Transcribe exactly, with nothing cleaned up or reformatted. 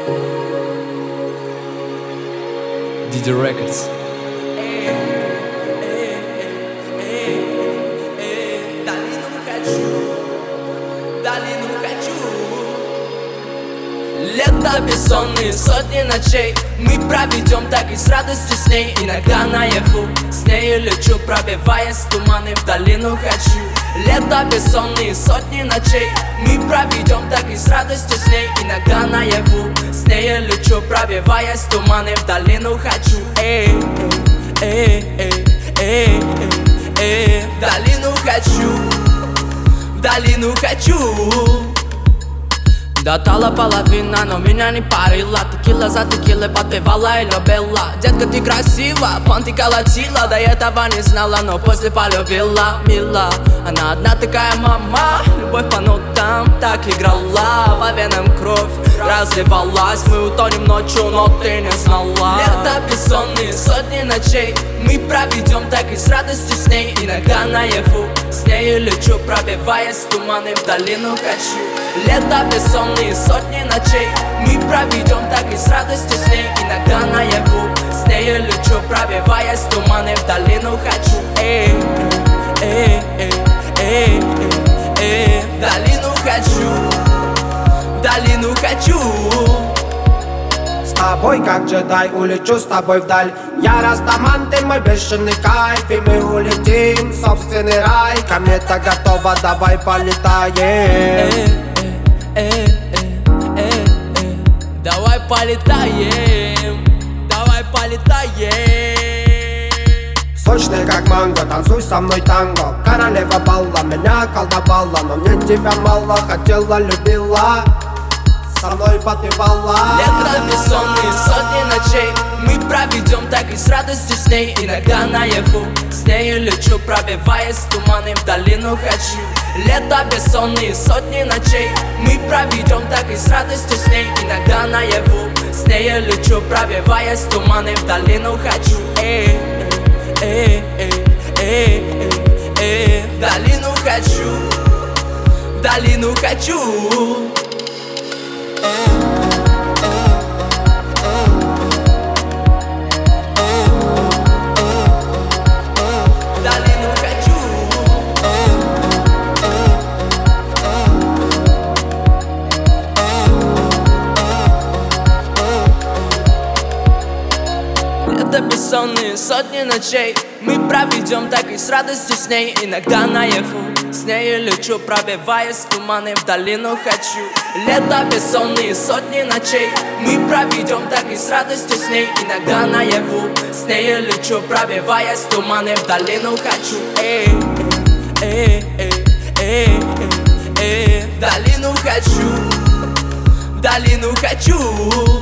ди джей Records. Лето бессонные, сотни ночей мы проведем так и с радостью с ней. Иногда наяву с нею лечу, пробиваясь в туманы, в долину хочу. Лето бессонные, сотни ночей мы проведем так и с радостью с ней. Иногда наяву с нею лечу, пробиваясь в туманы, в долину хочу. Эй, эй, эй, эй, эй, эй, в долину хочу, в долину хочу. Дотала половина, но меня не парила. Текила за текилой подпевала и любила. Детка, ты красива, понты колотила. До этого не знала, но после полюбила. Мила, она одна такая мама. Любовь по нотам так играла. По венам кровь разливалась. Мы утонем ночью, но ты не знала. Лето бессонные, сотни ночей мы проведем так и с радостью с ней. Иногда наяву с нею лечу, пробиваясь в туманы, в долину хочу. Лето бессонные, сотни ночей мы проведем так и с радостью с ней. Иногда наяву с нею лечу, пробиваясь в туманы, в долину хочу. Эй, эй, эй, эй, эй, эй, в долину хочу, в долину хочу. С тобой как джедай улечу с тобой вдаль. Я растаман, ты мой бешеный кайф. И мы улетим в собственный рай. Комета готова, давай полетаем. Эй, эй, эй, эй, эй, давай полетаем, давай полетаем. Сочный как манго, танцуй со мной танго. Королева балла, меня колдовала. Но мне тебя мало, хотела, любила, со мной подпевала. Лето бессонные, сотни ночей мы проведем так и с радостью с ней. Иногда наяву с нею лечу, пробиваясь в туманы, в долину хочу. Лето бессонные, сотни ночей мы проведем так и с радостью с ней. Иногда наяву с нею лечу, пробиваясь в туманы, в долину хочу. Эй, эй, эй, эй, эй, эй, в долину хочу, в долину хочу. Лето бессонные, сотни ночей мы проведем так и с радостью с ней. Иногда наяву с нею лечу, пробиваясь в туманы, в долину хочу. Лето бессонные, сотни ночей мы проведем так и с радостью с ней. Иногда наяву с нею лечу, пробиваясь в туманы, в долину хочу. Эй, эй, эй, эй, эй, эй, в долину хочу, в долину хочу.